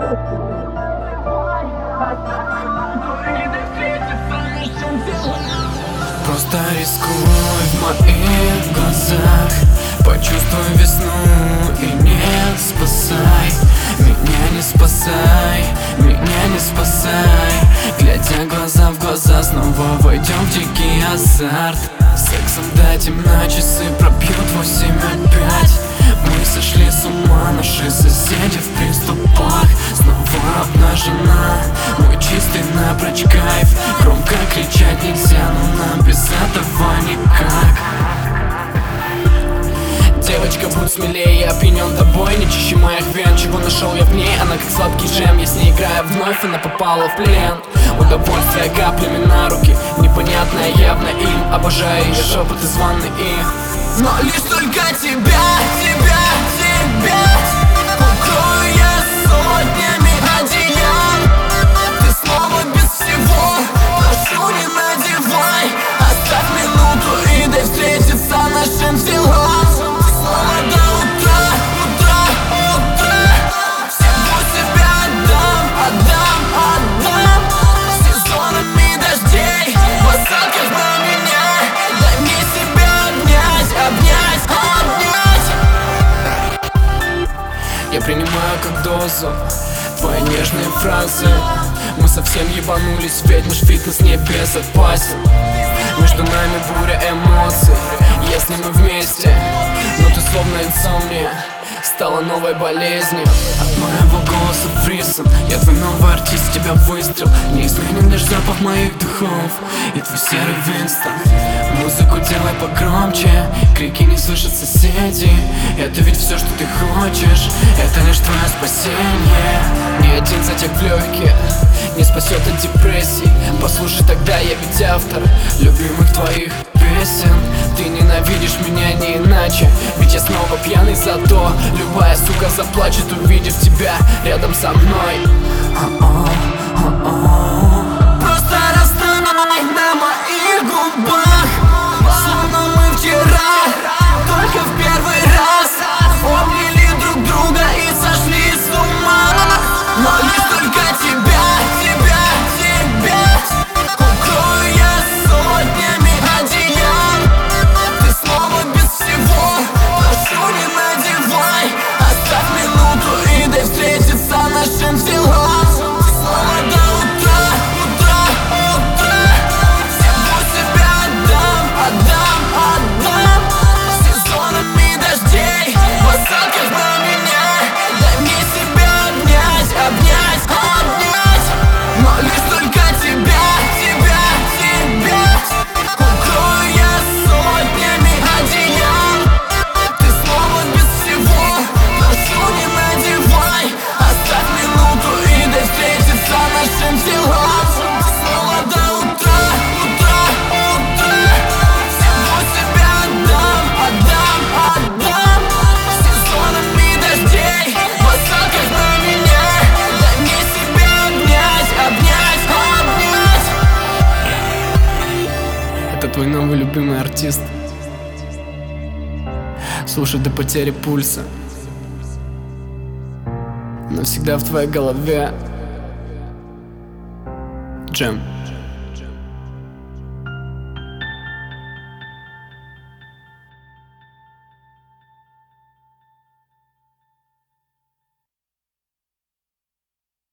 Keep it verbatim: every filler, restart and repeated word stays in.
Просто рискуй в моих глазах, почувствуй весну и не спасай. Меня не спасай, меня не спасай. Глядя глаза в глаза, снова войдем в дикий азарт. Сексом до темна, часы пробьют восемь опять. Мы сошли с ума, наши соседи в приступах. Снова обнажена, мой чистый напрочь кайф. Громко кричать нельзя, но нам без этого никак. Девочка, будь смелее, я опьянен тобой, не чище моих вен. Чего нашел я в ней, она как сладкий джем. Я с ней играю вновь, она попала в плен. Удовольствие каплями на руки, непонятное явно им. Обожаю ее шепот из ванны и... Но лишь только тебя, тебя, тебя укрою я сотнями одеял. Ты снова без всего, прошу, не надевай. Оставь минуту и дай встретиться нашим телам. Снова до утра, утра, утра. Всего себя отдам, отдам, отдам. Сезонами дождей, в осадках на меня. Дай мне себя обнять, обнять, обнять. Я принимаю как дозу твои нежные фразы. Мы совсем ебанулись, ведь наш фитнес не безопасен. Между нами буря эмоций, если мы вместе. Но ты словно инсомния стала новой болезнью. От моего голоса фрисон, я твой новый артист, тебя выстрел. Неизменен лишь запах моих духов и твой серый Винстон. Музыку делай погромче, крики не слышат соседи. Это ведь все, что ты хочешь, это лишь твое спасение. Ни один затяг в легкие не спасет от депрессии. Послушай тогда, я ведь автор любимых твоих песен. Ты ненавидишь меня не иначе, ведь я снова пьяный, зато любая сука заплачет, увидев тебя рядом со мной. Просто расстань на моих губах, словно мы вчера, только в первый раз обняли друг друга и сошли с ума. Но лишь только тебя, тебя, тебя укрою я сотнями одеял. Ты снова без всего, прошу, не надевай. Оставь минуту и дай встретиться нашим телам. Снова до утра, утра, утра. Всего себя отдам, отдам, отдам. Сезонами дождей, в осадках на меня. Дай мне себя обнять, обнять, обнять. Но лишь только тебя, тебя, тебя укрою я сотнями одеял. Ты снова без всего, прошу, не надевай. Оставь минуту и дай встретиться нашим телам. Снова до утра, утра, утра. Всего себя отдам, отдам, отдам. Сезонами дождей, в осадках на меня. Дай мне себя обнять, обнять, обнять. Это твой новый любимый артист. Слушай до потери пульса, навсегда в твоей голове. Джем.